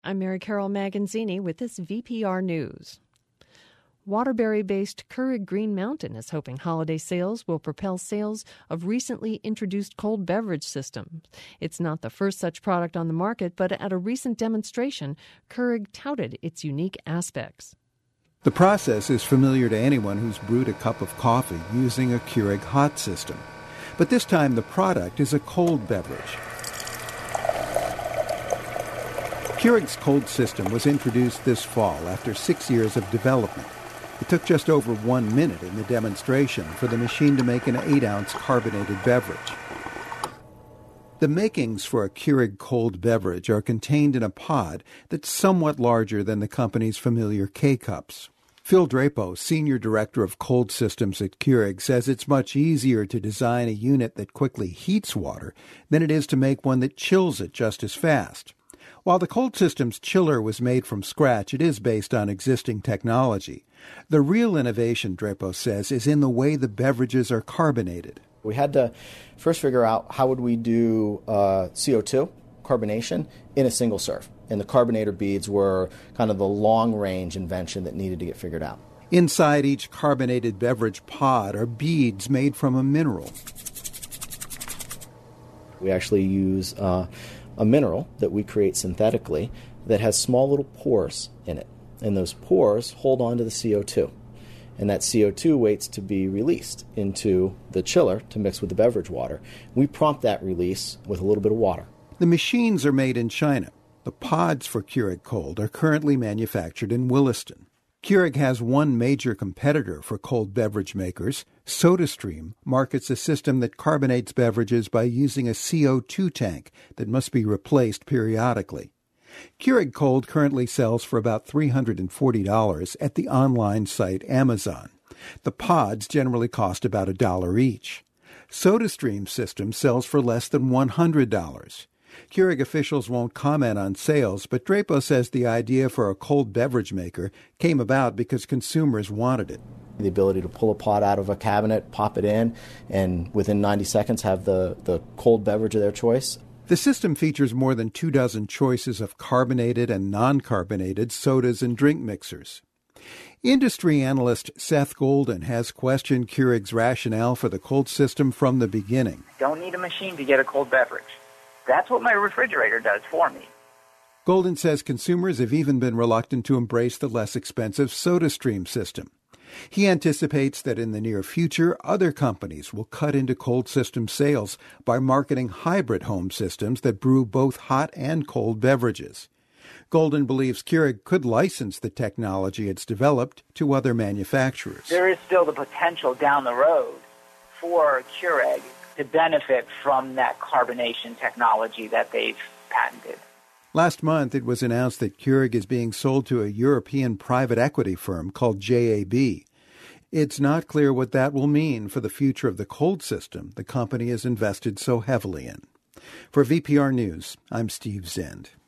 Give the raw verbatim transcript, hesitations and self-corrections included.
I'm Mary Carol Maganzini with this V P R News. Waterbury-based Keurig Green Mountain is hoping holiday sales will propel sales of recently introduced cold beverage systems. It's not the first such product on the market, but at a recent demonstration, Keurig touted its unique aspects. The process is familiar to anyone who's brewed a cup of coffee using a Keurig hot system. But this time the product is a cold beverage. Keurig's cold system was introduced this fall after six years of development. It took just over one minute in the demonstration for the machine to make an eight-ounce carbonated beverage. The makings for a Keurig cold beverage are contained in a pod that's somewhat larger than the company's familiar K-Cups. Phil Drapo, Senior Director of Cold Systems at Keurig, says it's much easier to design a unit that quickly heats water than it is to make one that chills it just as fast. While the cold system's chiller was made from scratch, it is based on existing technology. The real innovation, Drapo says, is in the way the beverages are carbonated. We had to first figure out how would we do uh, C O two carbonation in a single serve. And the carbonator beads were kind of the long-range invention that needed to get figured out. Inside each carbonated beverage pod are beads made from a mineral. We actually use uh, a mineral that we create synthetically that has small little pores in it. And those pores hold on to the C O two. And that C O two waits to be released into the chiller to mix with the beverage water. We prompt that release with a little bit of water. The machines are made in China. The pods for Keurig Cold are currently manufactured in Williston. Keurig has one major competitor for cold beverage makers. SodaStream markets a system that carbonates beverages by using a C O two tank that must be replaced periodically. Keurig Cold currently sells for about three hundred forty dollars at the online site Amazon. The pods generally cost about a dollar each. SodaStream's system sells for less than one hundred dollars. Keurig officials won't comment on sales, but Drapo says the idea for a cold beverage maker came about because consumers wanted it. The ability to pull a pod out of a cabinet, pop it in, and within ninety seconds have the, the cold beverage of their choice. The system features more than two dozen choices of carbonated and non-carbonated sodas and drink mixers. Industry analyst Seth Golden has questioned Keurig's rationale for the cold system from the beginning. Don't need a machine to get a cold beverage. That's what my refrigerator does for me. Golden says consumers have even been reluctant to embrace the less expensive SodaStream system. He anticipates that in the near future, other companies will cut into cold system sales by marketing hybrid home systems that brew both hot and cold beverages. Golden believes Keurig could license the technology it's developed to other manufacturers. There is still the potential down the road for Keurig to benefit from that carbonation technology that they've patented. Last month, it was announced that Keurig is being sold to a European private equity firm called J A B. It's not clear what that will mean for the future of the cold system the company has invested so heavily in. For V P R News, I'm Steve Zend.